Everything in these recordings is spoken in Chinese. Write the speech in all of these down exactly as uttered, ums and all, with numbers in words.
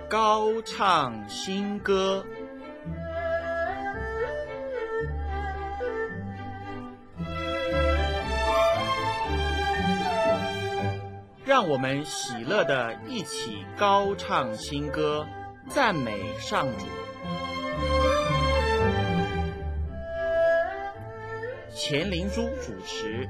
高唱新歌。让我们喜乐地一起高唱新歌，赞美上主。钱灵珠主持。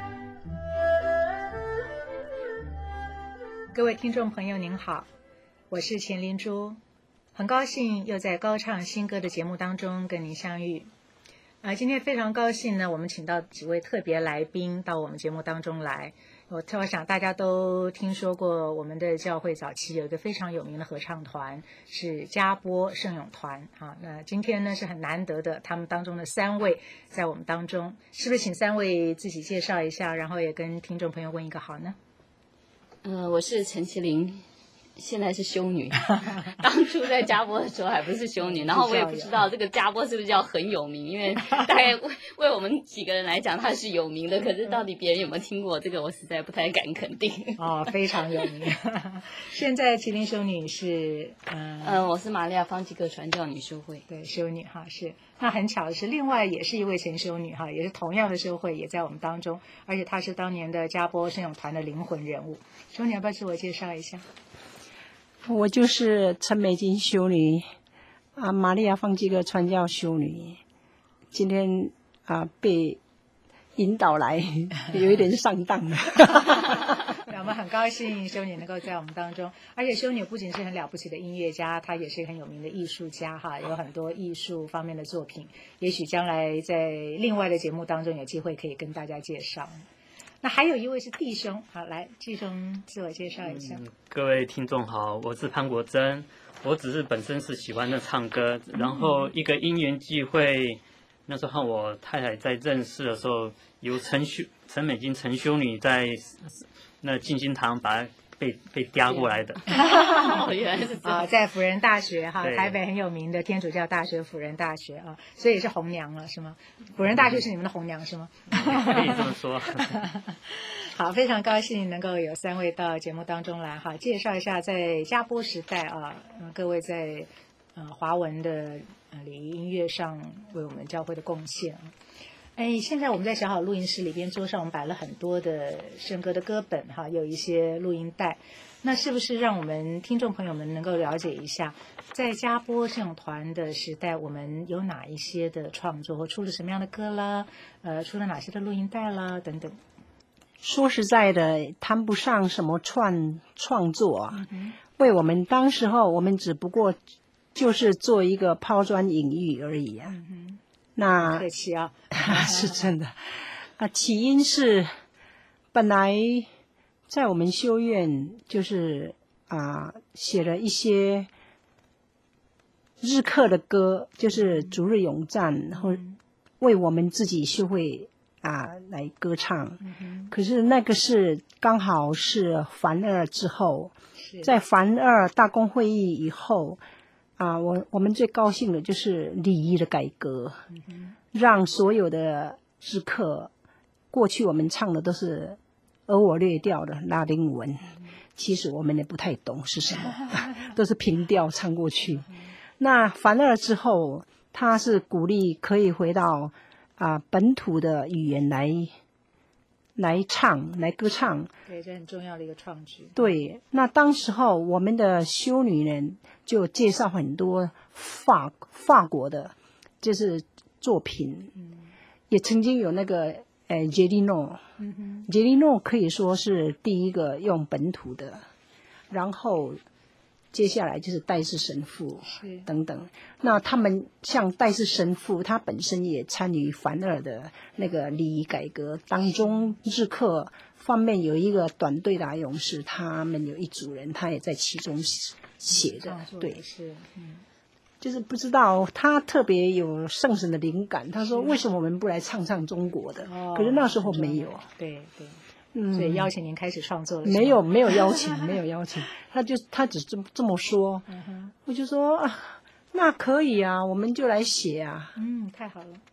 各位听众朋友您好，我是钱灵珠，很高兴又在高唱新歌的节目当中跟您相遇。啊、呃，今天非常高兴呢，我们请到几位特别来宾到我们节目当中来。我我想大家都听说过，我们的教会早期有一个非常有名的合唱团是嘉波圣咏团啊。那今天呢是很难得的，他们当中的三位在我们当中，是不是请三位自己介绍一下，然后也跟听众朋友问一个好呢？ 嗯、呃，我是陈其玲。现在是修女，当初在嘉波的时候还不是修女，然后我也不知道这个嘉波是不是叫很有名，因为大概为为我们几个人来讲它是有名的，可是到底别人有没有听过这个，我实在不太敢肯定。 哦，非常有名。现在麒麟修女是嗯、呃呃，我是玛利亚方济各传教女修会， 对，修女哈是。那很巧的是，另外也是一位前修女哈，也是同样的修会也在我们当中，而且她是当年的嘉波圣咏团的灵魂人物。修女要不要自我介绍一下？ 我就是陈美金修女啊，玛利亚方济各传教修女。今天啊被引导来，有一点上当了。 我们很高兴修女能够在我们当中，而且修女不仅是很了不起的音乐家，她也是很有名的艺术家哈，有很多艺术方面的作品，也许将来在另外的节目当中有机会可以跟大家介绍。那还有一位是弟兄，好，来弟兄自我介绍一下。 嗯、各位听众好，我是潘国珍，我只是本身是喜欢的唱歌，然后一个因缘际会，那时候和我太太在认识的时候，由陈修陈美金陈修女在那静心堂把她被被嗲过来的。 哦，原来是这样。 啊，在辅仁大学哈，台北很有名的天主教大学辅仁大学啊，所以也是红娘了是吗？辅仁大学是你们的红娘是吗？ 可以这么说。 好，非常高兴能够有三位到节目当中来哈，介绍一下在嘉波时代啊，呃、各位在呃华文的呃礼仪音乐上为我们教会的贡献。哎，现在我们在小好录音室里边，桌上我们摆了很多的圣歌的歌本哈，有一些录音带。那是不是让我们听众朋友们能够了解一下，在嘉波圣咏团的时代，我们有哪一些的创作，或出了什么样的歌啦？呃，出了哪些的录音带啦？等等。 说实在的，谈不上什么创创作啊。嗯、为我们当时候，我们只不过就是做一个抛砖引玉而已啊。嗯、那客气啊， 是真的啊。起因是本来在我们修院就是啊写了一些日课的歌，就是逐日咏赞，然后为我们自己修会啊来歌唱。嗯、可是那个是刚好是凡二之后，在凡二大公会议以后啊，我我们最高兴的就是礼仪的改革，嗯、让所有的日课，过去我们唱的都是而我略调的拉丁文，嗯、其实我们也不太懂是什么，都是平调唱过去。嗯、那凡二之后，他是鼓励可以回到啊本土的语言来来唱来歌唱。 对，这很重要的一个创举。 对，那当时候我们的修女人就介绍很多法法国的，就是作品，嗯、也曾经有那个呃杰利诺，嗯、杰利诺可以说是第一个用本土的，然后接下来就是戴氏神父等等。那他们像戴氏神父，他本身也参与凡二的那个礼仪改革当中，日课方面有一个短队的勇士，他们有一组人，他也在其中写的，嗯、对， 是，嗯， 就是不知道他特别有圣神的灵感，他说为什么我们不来唱唱中国的？哦、可是那时候没有， 对对。嗯，所以邀请您开始创作了。 没有，没有邀请，没有邀请，他就他只这么这么说，嗯、我就说啊，那可以啊，我们就来写啊。 嗯，太好了。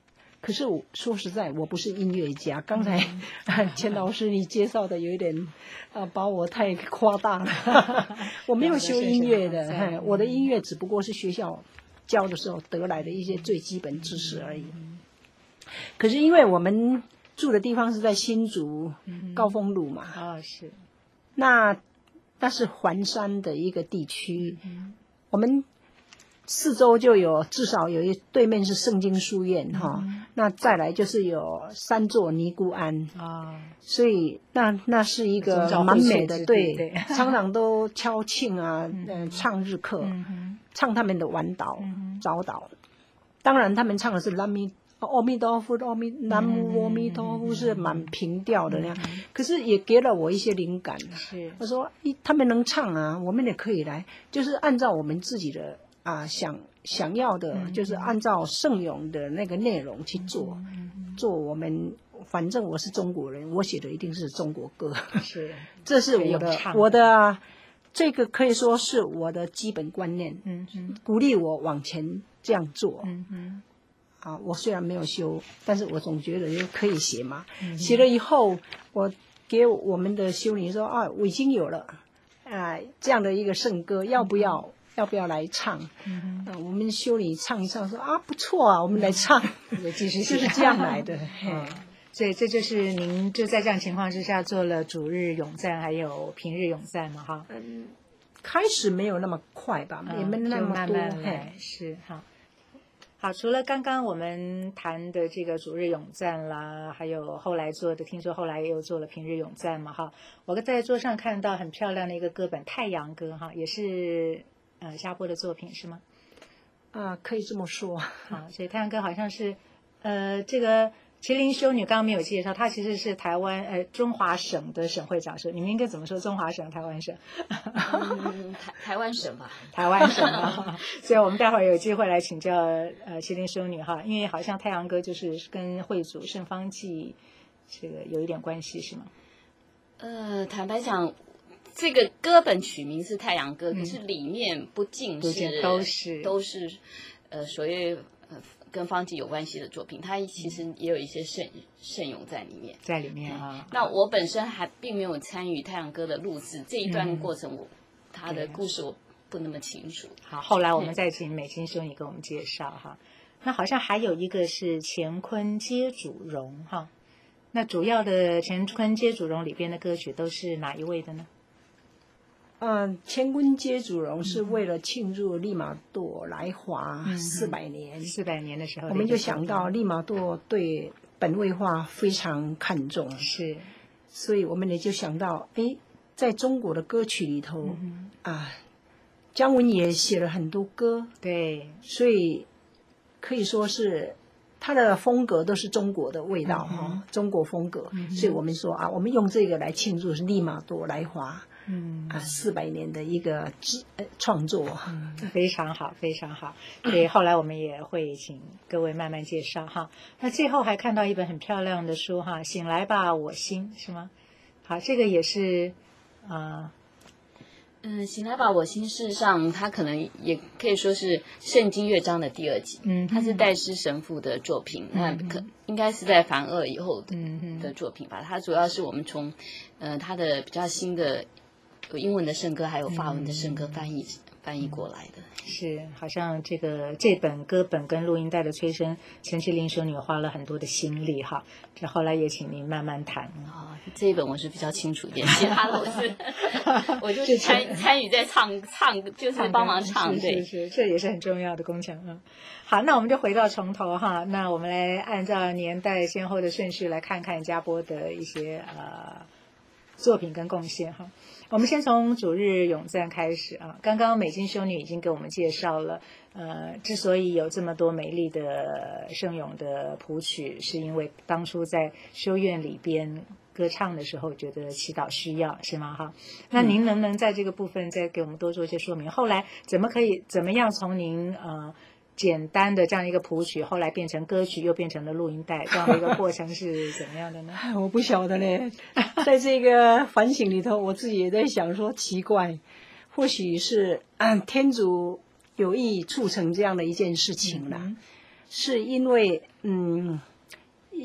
可是我说实在，我不是音乐家。刚才钱老师你介绍的有一点啊，把我太夸大了。我没有修音乐的，我的音乐只不过是学校教的时候得来的一些最基本知识而已。可是因为我们住的地方是在新竹高峰路嘛， 哦是， 那那是环山的一个地区，我们四周就有至少有一对面是圣经书院哈、嗯，那再来就是有三座尼姑庵啊，所以那那是一个蛮美的，对，对常常都敲磬啊，嗯、呃，唱日课、嗯，唱他们的晚祷、嗯、早祷，当然他们唱的是南无阿弥陀佛，阿弥南无阿弥陀佛是蛮平调的那样、嗯，可是也给了我一些灵感。是，我说，他们能唱啊，我们也可以来，就是按照我们自己的。啊，想想要的、嗯、就是按照圣咏的那个内容去做、嗯，做我们反正我是中国人，我写的一定是中国歌，是，这是我的我的这个可以说是我的基本观念，嗯嗯，鼓励我往前这样做，嗯嗯，啊，我虽然没有修，但是我总觉得就可以写嘛，嗯、写了以后，我给我们的修女说啊，我已经有了啊这样的一个圣歌，要不要？要不要来唱？嗯、呃，我们修女唱一唱，说啊不错啊，我们来唱，就是这样来的。 嗯，所以这就是您就在这样情况之下做了主日咏赞，还有平日咏赞嘛，哈。 嗯，开始没有那么快吧，嗯、也没那么多。慢慢来是哈。好，除了刚刚我们谈的这个主日咏赞啦，还有后来做的，听说后来又做了平日咏赞嘛，哈。我在桌上看到很漂亮的一个歌本《太阳歌》哈，也是。呃，家波的作品是吗？ 啊，可以这么说。 好，所以太阳哥好像是，呃，这个麒麟修女刚刚没有介绍，她其实是台湾呃中华省的省会长，是你们应该怎么说？中华省、台湾省？ 嗯、台台湾省吧， 台湾省啊。所以我们待会儿有机会来请教呃麒麟修女哈，因为好像太阳哥就是跟会主圣方济这个有一点关系，是吗？ 呃，坦白讲。这个歌本取名是《太阳歌》，嗯，可是里面不尽是都是都是呃所谓呃跟方济有关系的作品，它其实也有一些圣圣咏在里面， 在里面啊。 那我本身还并没有参与《太阳歌》的录制这一段过程，我，嗯，它的故事我不那么清楚。 好，后来我们再请美金修女给我们介绍哈。那好像还有一个是乾坤接主荣哈，那主要的乾坤接主荣里边的歌曲都是哪一位的呢？ 嗯，乾坤接主荣是为了庆祝利玛窦来华四百年， 四、嗯、百年的时候， 我们就想到利玛窦对本位化非常看重， 是， 所以我们也就想到，哎，在中国的歌曲里头、嗯、啊，姜文也写了很多歌， 对， 所以可以说是他的风格都是中国的味道哈、嗯哦，中国风格、嗯，所以我们说啊，我们用这个来庆祝是利玛窦来华。嗯啊，四百年的一个呃创作、 嗯，非常好，非常好。所以后来我们也会请各位慢慢介绍哈。那最后还看到一本很漂亮的书哈，《醒来吧，我心》是吗？好，这个也是啊。 嗯，《醒来吧，我心》事实上它可能也可以说是圣经乐章的第二集，嗯，它是戴师神父的作品，嗯、那可应该是在梵二以后的、嗯、的作品吧。它主要是我们从呃它的比较新的。有英文的圣歌，还有法文的圣歌翻译、嗯、翻译过来的， 是好像这个这本歌本跟录音带的催生，陈其麟修女花了很多的心力哈。这后来也请您慢慢谈啊、哦。这一本我是比较清楚一点，其他的我是我就是参参与在唱唱，就是帮忙唱，对， 是是，这也是很重要的工程啊。好，那我们就回到从头哈，那我们来按照年代先后的顺序来看看家波的一些呃作品跟贡献哈。我们先从主日咏赞开始啊。刚刚美金修女已经给我们介绍了，呃，之所以有这么多美丽的圣咏的谱曲，是因为当初在修院里边歌唱的时候，觉得祈祷需要，是吗？哈，那您能不能在这个部分再给我们多做一些说明？后来怎么可以怎么样从您呃简单的这样一个谱曲，后来变成歌曲，又变成了录音带，这样的一个过程是怎么样的呢？ 我不晓得嘞，在这个反省里头，我自己也在想说，奇怪，或许是、嗯、天主有意促成这样的一件事情啦、嗯、是因为嗯，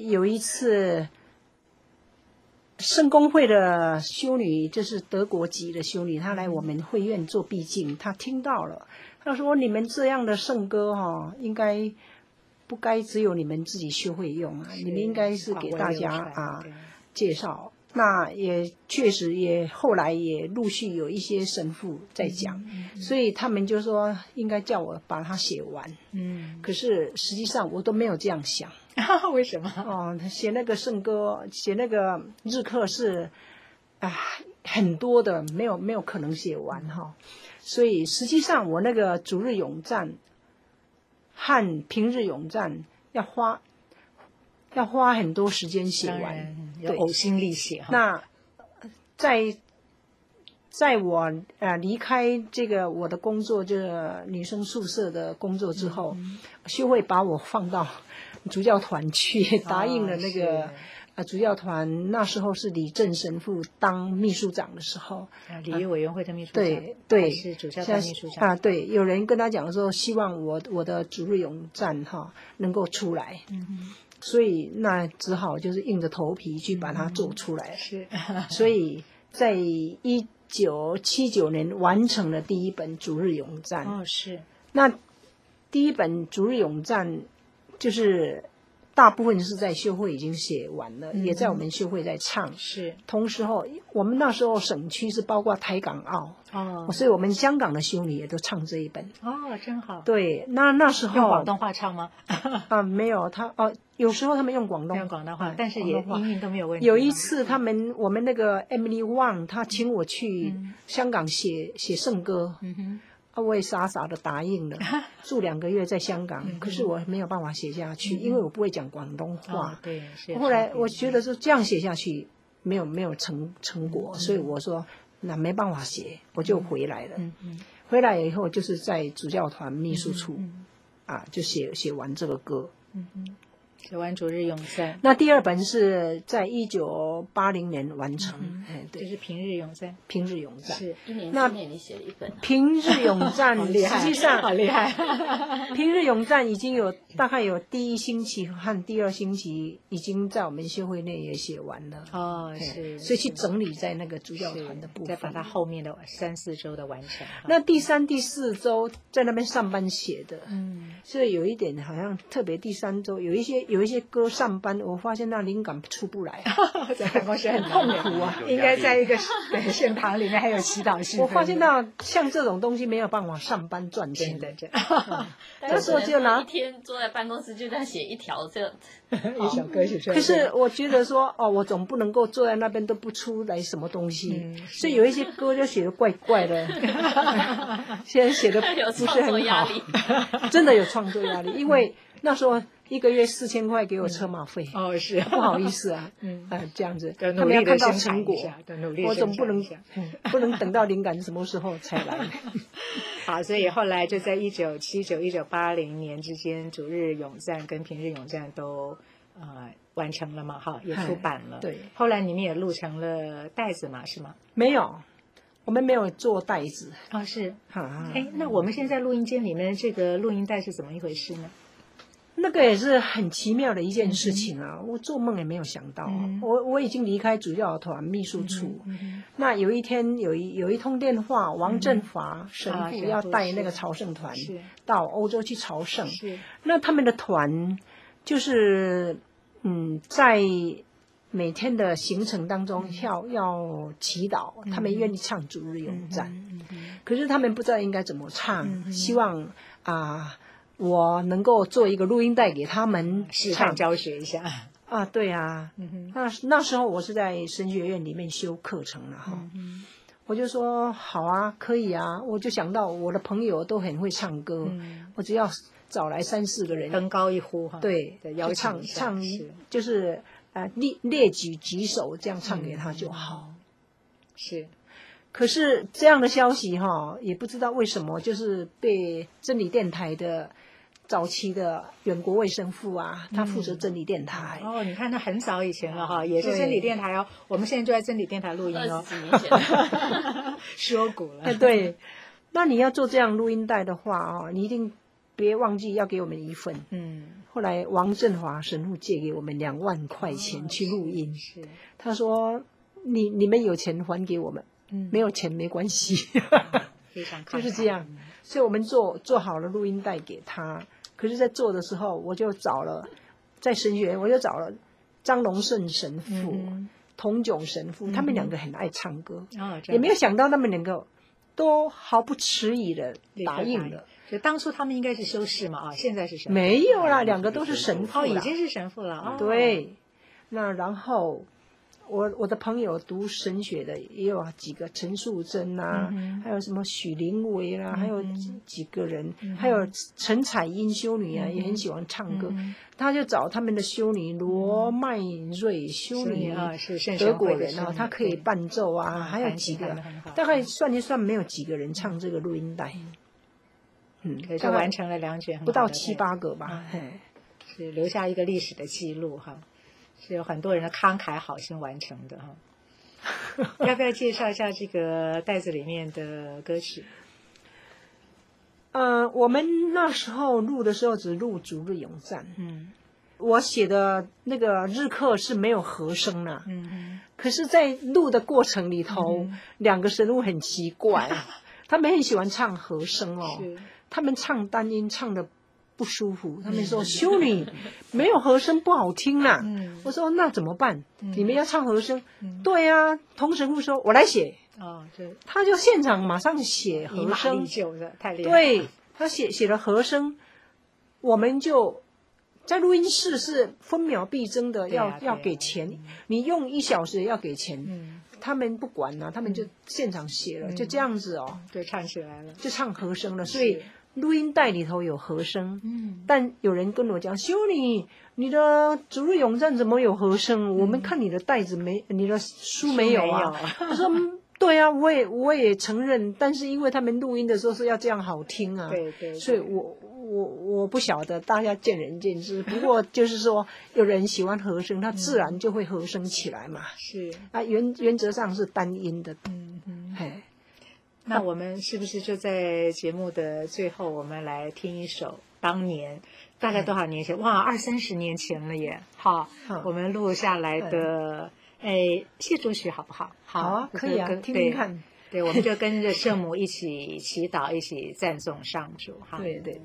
有一次圣公会的修女，就是德国籍的修女，她来我们会院做毕竟，她听到了，她说你们这样的圣歌哈、哦，应该不该只有你们自己修会用啊，你们应该是给大家啊介绍。那也确实也后来也陆续有一些神父在讲，嗯嗯、所以他们就说应该叫我把它写完。嗯，可是实际上我都没有这样想。 为什么？ 哦，写那个圣歌，写那个日课是啊很多的，没有没有可能写完哈。所以实际上我那个主日咏赞和平日咏赞要花。要花很多时间写完， 要呕心沥血。 那在在我呃离开这个我的工作，这个女生宿舍的工作之后，嗯、修会把我放到主教团去，答应了那个、哦、呃主教团那时候是李正神父当秘书长的时候， 啊，礼仪委员会的秘书长， 对对， 是主教团秘书长啊，对，有人跟他讲说，希望我我的主日咏赞哈能够出来。嗯哼，所以那只好就是硬着头皮去把它做出来。 是， 所以在一九七九年完成了第一本主日咏赞。 哦，是。 那第一本主日咏赞就是大部分是在修会已经写完了，嗯、也在我们修会在唱。 是。 同时候，我们那时候省区是包括台港澳。 哦。 所以我们香港的修女也都唱这一本。 哦，真好。 对，那那时候用广东话唱吗？ 啊，没有，他哦。有时候他们用广东用广东话，但是也音韵都没有问题。 有一次他们我们那个 Emily Wang 他请我去香港写、嗯、写圣歌，嗯哼，啊，我也傻傻的答应了，住两个月在香港，嗯、可是我没有办法写下去，嗯、因为我不会讲广东话。 哦、对，是。 后来我觉得说这样写下去没有没有成成果，嗯、所以我说那没办法写，我就回来了。嗯嗯，回来以后就是在主教团秘书处，嗯、啊，就写写完这个歌。嗯嗯。 写完主日咏赞， 那第二本是在一九八零年完成， 嗯嗯、对，就是平日咏赞， 平日咏赞是一年之内你写了一本。 平日咏赞实际上好厉害， 平日咏赞已经有大概有第一星期和第二星期已经在我们修会内也写完了。 哦，是， 所以去整理在那个主教团的部分， 再把它后面的三四周的完成。 那第三、第四周在那边上班写的，嗯，所以有一点好像特别第三周有一些。有一些歌上班，我发现那灵感出不来， 在办公室很痛苦啊。应该在一个对圣堂里面还有祈祷室。 我发现到像这种东西没有办法上班赚钱的，真的。那时候就拿一天坐在办公室就在写一条这一首歌曲出来。 可是我觉得说，哦，我总不能够坐在那边都不出来什么东西，嗯、所以有一些歌就写得怪怪的。现在写的不是很好，真的有创作压力，因为那时候。一个月四千块给我车马费、 嗯、哦，是不好意思啊，嗯、呃，这样子， 他们要看到成果， 我总不能、嗯、不能等到灵感什么时候才来。 好，所以后来就在一九七九、一九八零年之间，主日咏赞跟平日咏赞都呃完成了嘛，哈，也出版了。 对， 后来你们也录成了带子嘛，是吗？ 没有。我们没有做带子哦，是啊，哎，那我们现在录音间里面这个录音带是怎么一回事呢？ 那个也是很奇妙的一件事情啊！嗯、我做梦也没有想到、啊嗯，我我已经离开主教团秘书处。嗯嗯、那有一天有一有一通电话，王振华神父要带那个朝圣团到欧洲去朝圣。那他们的团就是嗯，在每天的行程当中要、嗯、要祈祷，嗯、他们愿意唱主日咏赞、嗯嗯，可是他们不知道应该怎么唱，嗯、希望啊。呃我能够做一个录音带给他们示范教学一下啊，对啊，嗯、那那时候我是在神学院里面修课程了哈、嗯，我就说好啊，可以啊，我就想到我的朋友都很会唱歌，嗯、我只要找来三四个人， 登高一呼哈， 对， 要唱唱就是呃列列举几首这样唱给他就好， 嗯、是。 可是这样的消息哈，也不知道为什么，就是被真理电台的早期的远国卫生父啊，他负责真理电台。 嗯、哦，你看他很早以前了哈，也是真理电台哦。我们现在就在真理电台录音哦。 二十年前说古了。 哎，对，那你要做这样录音带的话啊，你一定别忘记要给我们一份。嗯。 后来王振华神父借给我们两万块钱去录音， 是他说你你们有钱还给我们， 嗯没有钱没关系， 非常慷慨就是这样。所以我们做做好了录音带给他。可是，在做的时候，我就找了在神学院，我就找了张龙胜神父、 嗯、 童炯神父， 嗯、 他们两个很爱唱歌， 哦、 也没有想到他们两个都毫不迟疑的答应了。 就当初他们应该是修士嘛，啊、哦，现在是神父？ 没有啦，两个都是神父哦，已经是神父了。哦、 对，那然后。我我的朋友读神学的也有几个，陈素贞啊、嗯，还有什么许林维啦、啊嗯，还有几几个人，嗯、还有陈彩英修女啊、嗯，也很喜欢唱歌。嗯、他就找他们的修女罗麦瑞修女啊， 是德国人啊，她可以伴奏啊，还有几个，大概算一算没有几个人唱这个录音带。 嗯，可是完成了两卷， 不到七八个吧， 嗯、是留下一个历史的记录哈。是有很多人的慷慨好心完成的哈，要不要介绍一下这个袋子里面的歌曲？ 呃，我们那时候录的时候只录《逐日咏赞》，嗯，我写的那个日课是没有和声啦、啊，嗯嗯，可是，在录的过程里头，嗯、两个神父很奇怪，他们很喜欢唱和声哦，他们唱单音唱的。不舒服，他们说修女没有和声不好听啦、啊嗯。我说那怎么办？嗯、你们要唱和声？嗯、对啊，童神父说我来写。哦，对，他就现场马上写和声， 太厉害了。 对，他写写了和声，我们就在录音室是分秒必争的，要、啊、要给钱、嗯，你用一小时也要给钱。嗯，他们不管啊，他们就现场写了，嗯、就这样子哦， 对，唱起来了， 就唱和声了，所以。录音带里头有和声，嗯，但有人跟我讲，修女，你的《逐日咏赞》怎么有和声？嗯、我们看你的袋子没，你的书没有啊。我说，对啊，我也我也承认，但是因为他们录音的时候是要这样好听啊， 对 对, 对， 所以我我我不晓得，大家见仁见智。不过就是说，有人喜欢和声，他自然就会和声起来嘛。 是啊，原原则上是单音的， 嗯嗯， 嘿。 那我们是不是就在节目的最后，我们来听一首当年大概多少年前？哇，二三十年前了耶！好，好我们录下来的，哎，谢主曲好不好？ 好啊，可以啊，听听看。 对，我们就跟着圣母一起祈祷，一起赞颂上主。哈， 对对。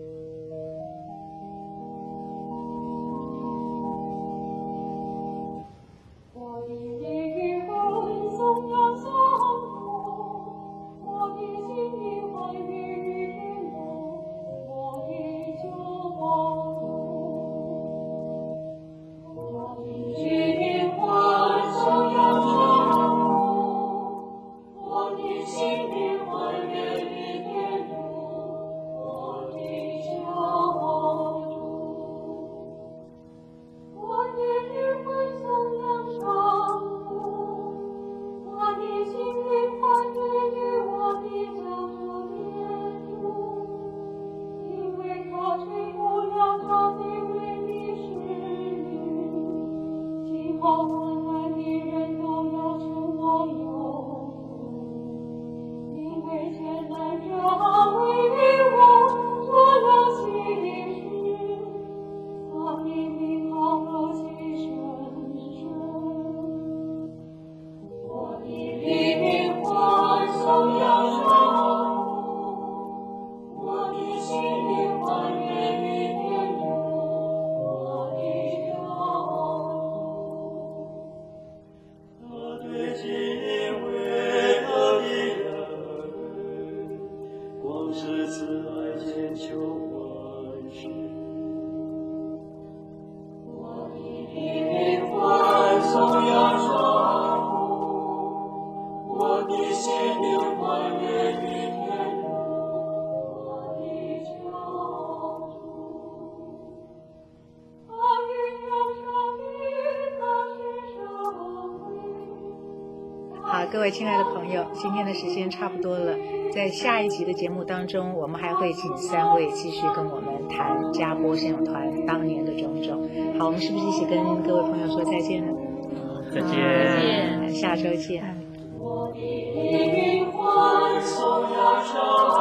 各位亲爱的朋友，今天的时间差不多了，在下一集的节目当中，我们还会请三位继续跟我们谈嘉波圣咏团当年的种种。好，我们是不是一起跟各位朋友说再见呢？ 再见，再见，下周见。我的灵魂颂扬上